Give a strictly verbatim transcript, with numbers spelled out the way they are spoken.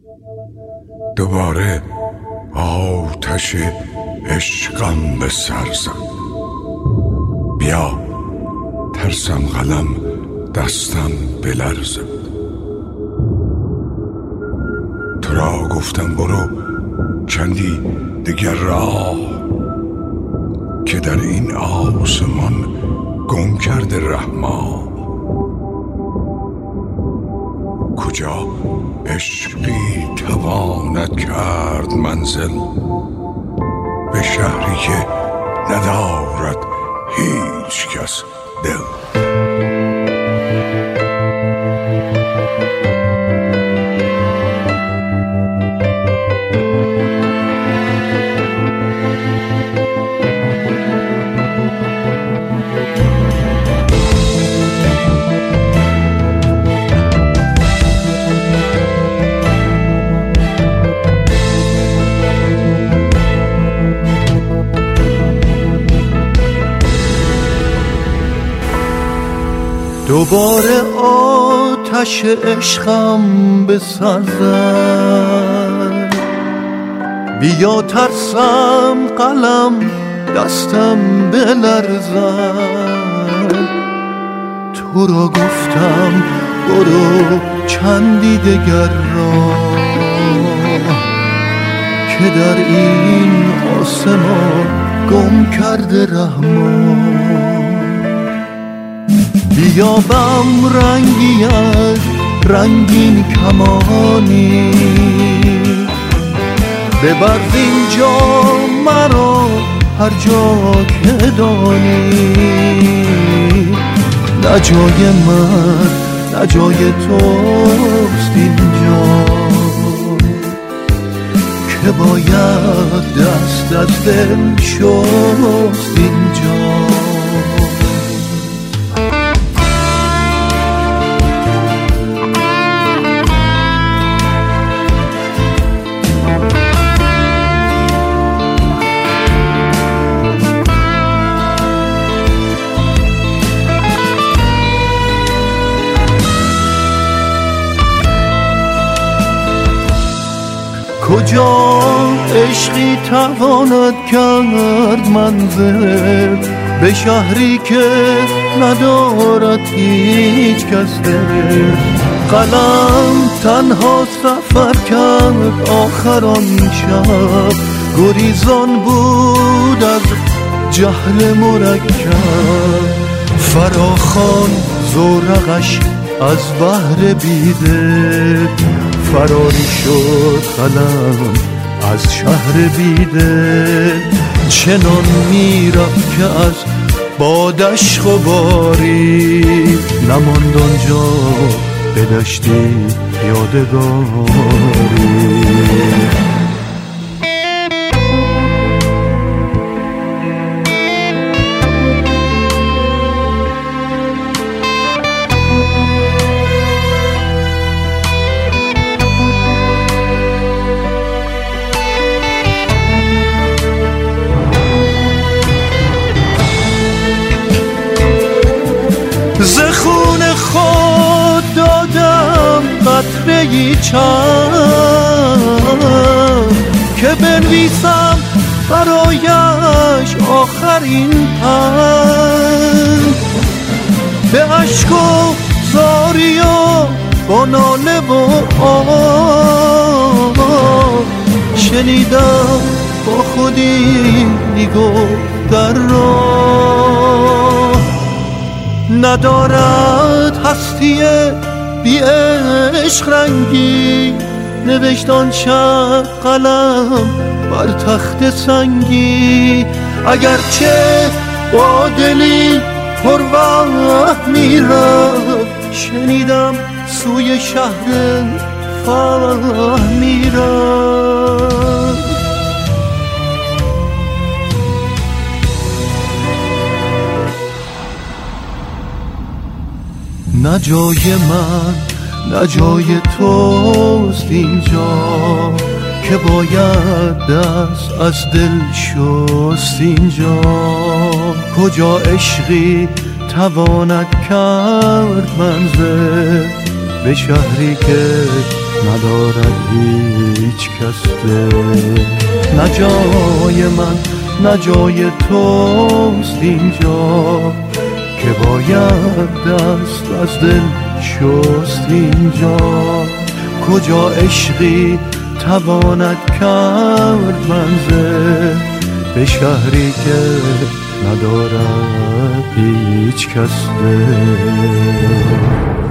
دوباره آتش عشقم به سر زد. بیا ترسم قلم دستم بلرزد. تو را گفتم برو چندی دیگر راه، که در این آسمان گم کرده رحما. کجا عشقی تواند کرد منزل، به شهری که ندارد هیچ کس دل. دوباره آتش عشقم به سر زد. بیا ترسم قلم دستم بلرزد. تو را گفتم برو چندی دگر راه، که در این آسمان گم کرده رحمان. بیابم رنگی از رنگین کمانی، ببر اینجا مرا هر جا که دانی. نه جای من نه جای توست اینجا، که باید دست از دل شست اینجا. کجا عشقی تواند کرد منزل، به شهری که ندارد هیچ کس دل. قلم تنها سفر کرد آخر آن شب، گریزان بود از جهل مرکب. فراخوان زورقش از بحر بیده، فراری شد قلم از شهر بیده. چنان میرفت که از بادش غباری، نماند آنجا به دشتی یادگاری. ز خون خود دادم قطره‌ای چند، که بنویسم برایش آخرین پند. به اشک و زاری و با ناله و آه، شنیدم با خودی میگفت در راه. ندارد هستی بی عشق رنگی، نوشت آن شب قلم بر تخت سنگی. اگرچه با دلی پر وهم میرفت، شنیدم سوی شهر فهم میرفت. نه جای من نه جای توست اینجا، که باید دست از دل شست اینجا. کجا عشقی تواند کرد منزل، به شهری که ندارد هیچ کس دل. نه جای من نه جای توست اینجا که باید دست از دل شست اینجا. کجا عشقی تواند کرد منزل به شهری که ندارد هیچ کس دل.